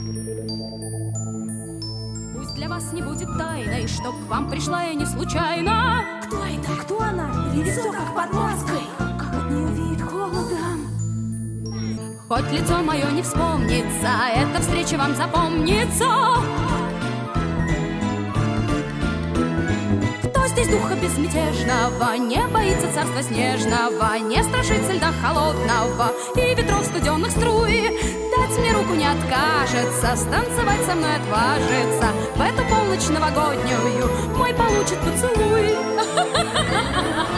Пусть для вас не будет тайной, что к вам пришла я не случайно. Кто это? Кто она? Лицо как под маской. Как от нее веет холодом. Хоть лицо мое не вспомнится, эта встреча вам запомнится. Кто здесь духа безмятежного не боится царства снежного, не страшится льда холодного и ветров студенных струй? Дать мне руку не откажется, станцевать со мной отважится. В эту полночь новогоднюю мой получит поцелуй.